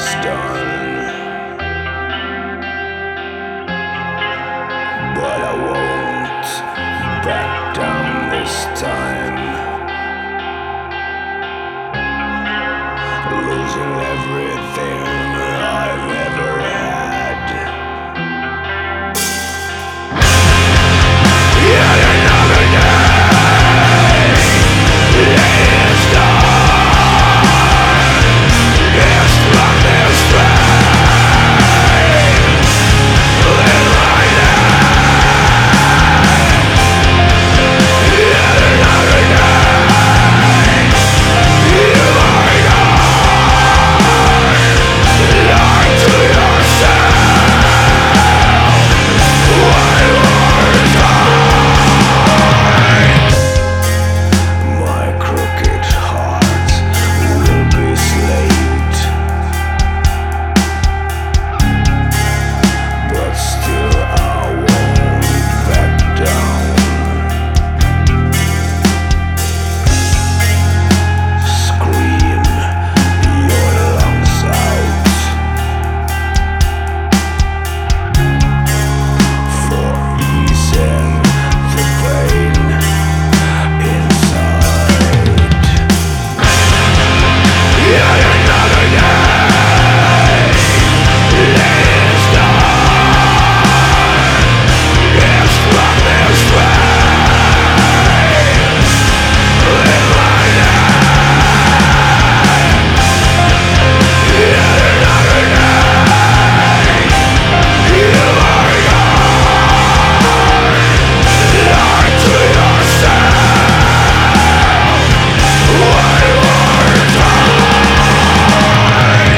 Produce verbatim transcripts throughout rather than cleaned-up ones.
is done, but I won't back down this time. Losing everything I've ever had. Yet another day is done. It's from this pain. Live right now. Yet another day. You are gone. Lie to yourself. One more time. My crooked heart will be slayed, but still I won't back down. Scream your lungs out for easing the pain inside. Yet another day is done. It's from this pain. Live right now. Yet another day. You are gone. Lie to yourself. One more time.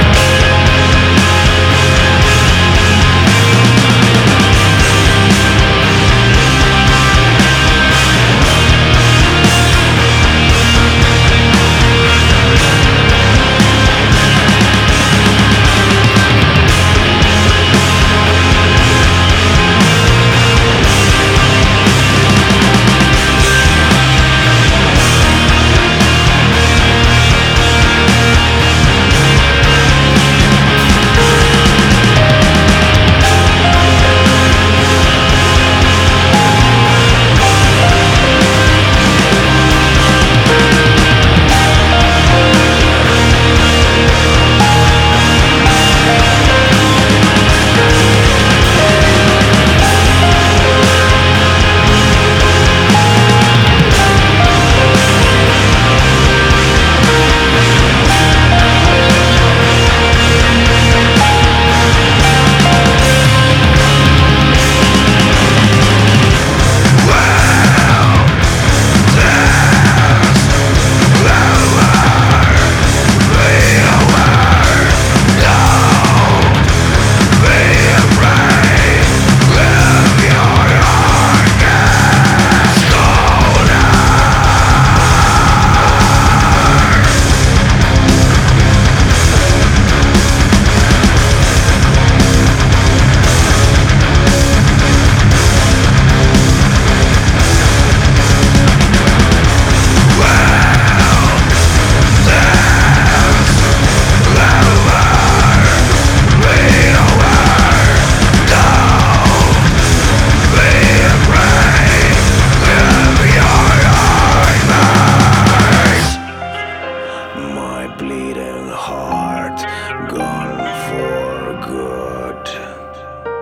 My bleeding heart gone for good.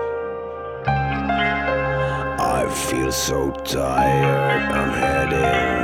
I feel so tired, I'm heading